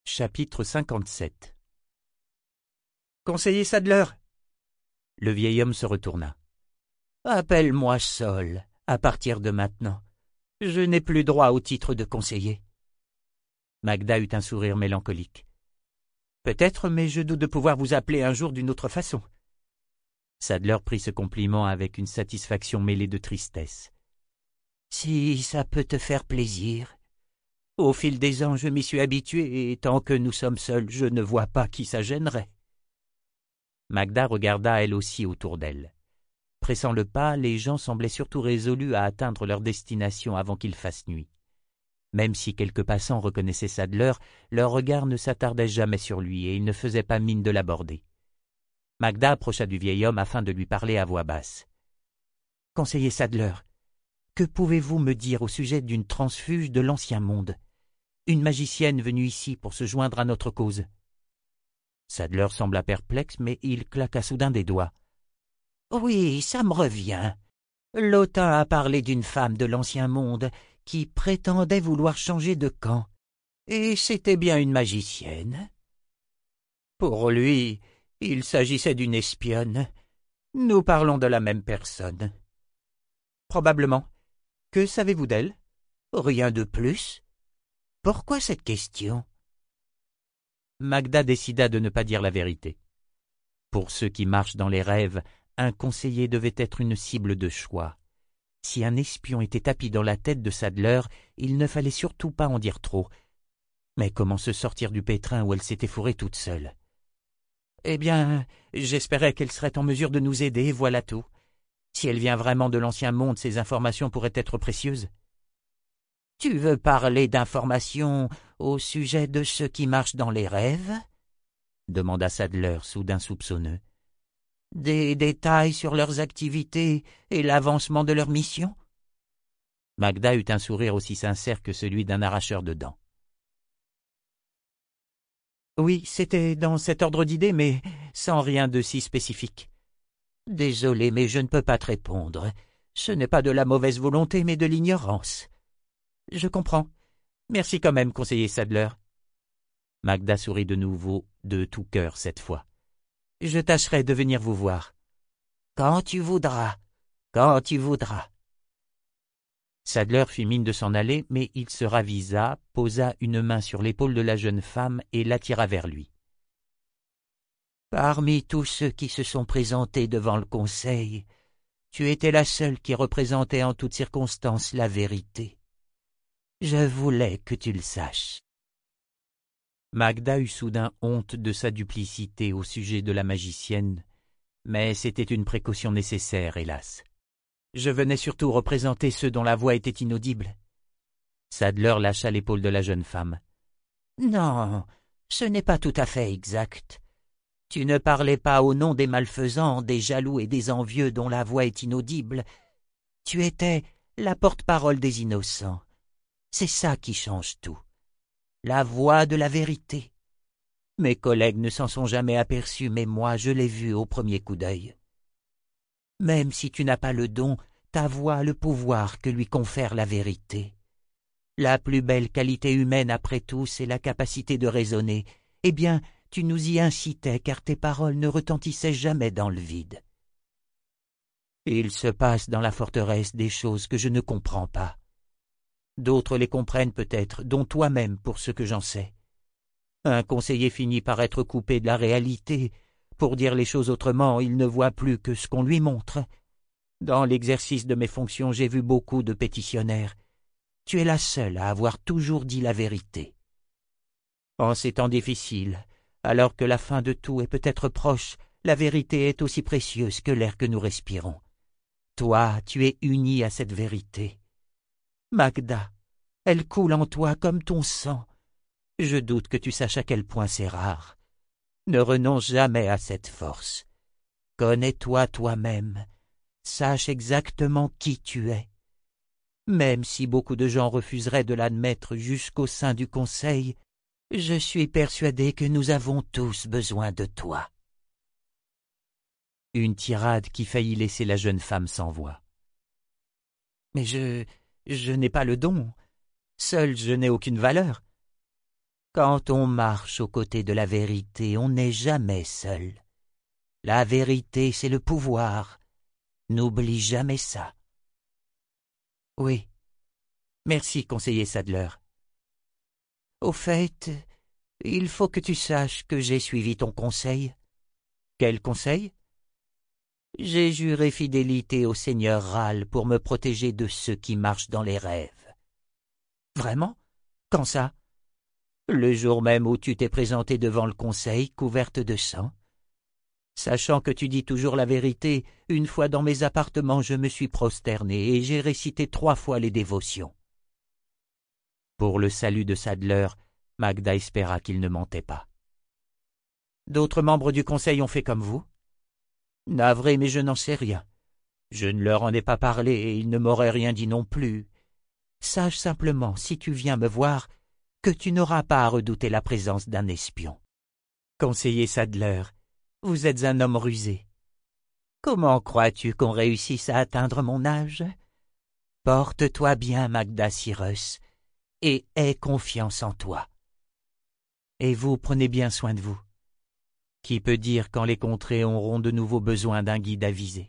Chapitre 57. Conseiller Sadler. Le vieil homme se retourna. Appelle-moi Sol, à partir de maintenant. Je n'ai plus droit au titre de conseiller. Magda eut un sourire mélancolique. Peut-être, mais je doute de pouvoir vous appeler un jour d'une autre façon. Sadler prit ce compliment avec une satisfaction mêlée de tristesse. Si ça peut te faire plaisir. Au fil des ans, je m'y suis habitué, et tant que nous sommes seuls, je ne vois pas qui ça gênerait. Magda regarda elle aussi autour d'elle. Pressant le pas, les gens semblaient surtout résolus à atteindre leur destination avant qu'il fasse nuit. Même si quelques passants reconnaissaient Sadler, leur regard ne s'attardait jamais sur lui et ils ne faisaient pas mine de l'aborder. Magda approcha du vieil homme afin de lui parler à voix basse. « Conseiller Sadler, que pouvez-vous me dire au sujet d'une transfuge de l'Ancien Monde, une magicienne venue ici pour se joindre à notre cause ?» Sadler sembla perplexe, mais il claqua soudain des doigts. « Oui, ça me revient. Lotin a parlé d'une femme de l'Ancien Monde qui prétendait vouloir changer de camp, et c'était bien une magicienne. Pour lui, il s'agissait d'une espionne. Nous parlons de la même personne. » « Probablement. Que savez-vous d'elle ? » ?»« Rien de plus. » »« Pourquoi cette question ?» Magda décida de ne pas dire la vérité. Pour ceux qui marchent dans les rêves, un conseiller devait être une cible de choix. Si un espion était tapi dans la tête de Sadler, il ne fallait surtout pas en dire trop. Mais comment se sortir du pétrin où elle s'était fourrée toute seule ? « Eh bien, j'espérais qu'elle serait en mesure de nous aider, voilà tout. Si elle vient vraiment de l'Ancien Monde, ces informations pourraient être précieuses. »« Tu veux parler d'informations au sujet de ceux qui marchent dans les rêves ?» demanda Sadler, soudain soupçonneux. « Des détails sur leurs activités et l'avancement de leur mission ?» Magda eut un sourire aussi sincère que celui d'un arracheur de dents. « Oui, c'était dans cet ordre d'idées, mais sans rien de si spécifique. »« Désolé, mais je ne peux pas te répondre. Ce n'est pas de la mauvaise volonté, mais de l'ignorance. »« Je comprends. Merci quand même, conseiller Sadler. » Magda sourit de nouveau, de tout cœur cette fois. « Je tâcherai de venir vous voir. »« Quand tu voudras, quand tu voudras. » Sadler fit mine de s'en aller, mais il se ravisa, posa une main sur l'épaule de la jeune femme et l'attira vers lui. « Parmi tous ceux qui se sont présentés devant le conseil, tu étais la seule qui représentait en toutes circonstances la vérité. Je voulais que tu le saches. » Magda eut soudain honte de sa duplicité au sujet de la magicienne, mais c'était une précaution nécessaire, hélas. Je venais surtout représenter ceux dont la voix était inaudible. Sadler lâcha l'épaule de la jeune femme. « Non, ce n'est pas tout à fait exact. Tu ne parlais pas au nom des malfaisants, des jaloux et des envieux dont la voix est inaudible. Tu étais la porte-parole des innocents. C'est ça qui change tout. La voix de la vérité. Mes collègues ne s'en sont jamais aperçus, mais moi je l'ai vu au premier coup d'œil. Même si tu n'as pas le don, ta voix a le pouvoir que lui confère la vérité. La plus belle qualité humaine après tout, c'est la capacité de raisonner. Eh bien, tu nous y incitais car tes paroles ne retentissaient jamais dans le vide. Il se passe dans la forteresse des choses que je ne comprends pas. D'autres les comprennent peut-être, dont toi-même pour ce que j'en sais. Un conseiller finit par être coupé de la réalité. Pour dire les choses autrement, il ne voit plus que ce qu'on lui montre. Dans l'exercice de mes fonctions, j'ai vu beaucoup de pétitionnaires. Tu es la seule à avoir toujours dit la vérité. En ces temps difficiles, alors que la fin de tout est peut-être proche, la vérité est aussi précieuse que l'air que nous respirons. Toi, tu es unie à cette vérité. Magda, elle coule en toi comme ton sang. Je doute que tu saches à quel point c'est rare. Ne renonce jamais à cette force. Connais-toi toi-même. Sache exactement qui tu es. Même si beaucoup de gens refuseraient de l'admettre jusqu'au sein du conseil, je suis persuadé que nous avons tous besoin de toi. Une tirade qui faillit laisser la jeune femme sans voix. Mais je n'ai pas le don. Seul, je n'ai aucune valeur. Quand on marche aux côtés de la vérité, on n'est jamais seul. La vérité, c'est le pouvoir. N'oublie jamais ça. Oui. Merci, conseiller Sadler. Au fait, il faut que tu saches que j'ai suivi ton conseil. Quel conseil? J'ai juré fidélité au Seigneur Ral pour me protéger de ceux qui marchent dans les rêves. Vraiment? Quand ça? Le jour même où tu t'es présentée devant le conseil, couverte de sang. Sachant que tu dis toujours la vérité, une fois dans mes appartements je me suis prosterné et j'ai récité 3 fois les dévotions. Pour le salut de Sadler, Magda espéra qu'il ne mentait pas. D'autres membres du conseil ont fait comme vous? Navré, mais je n'en sais rien. Je ne leur en ai pas parlé et ils ne m'auraient rien dit non plus. Sache simplement, si tu viens me voir, que tu n'auras pas à redouter la présence d'un espion. Conseiller Sadler, vous êtes un homme rusé. Comment crois-tu qu'on réussisse à atteindre mon âge? Porte-toi bien, Magda Cyrus, et aie confiance en toi. Et vous prenez bien soin de vous. Qui peut dire quand les contrées auront de nouveau besoin d'un guide avisé?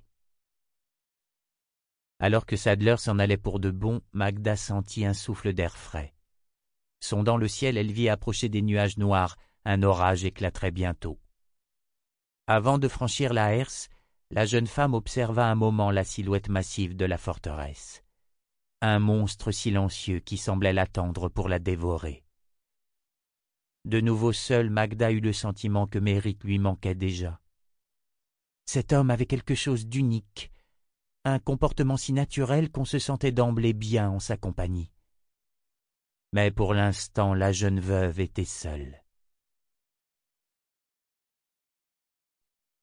Alors que Sadler s'en allait pour de bon, Magda sentit un souffle d'air frais. Sondant le ciel, elle vit approcher des nuages noirs, un orage éclaterait bientôt. Avant de franchir la herse, la jeune femme observa un moment la silhouette massive de la forteresse. Un monstre silencieux qui semblait l'attendre pour la dévorer. De nouveau seule, Magda eut le sentiment que Merrick lui manquait déjà. Cet homme avait quelque chose d'unique, un comportement si naturel qu'on se sentait d'emblée bien en sa compagnie. Mais pour l'instant, la jeune veuve était seule.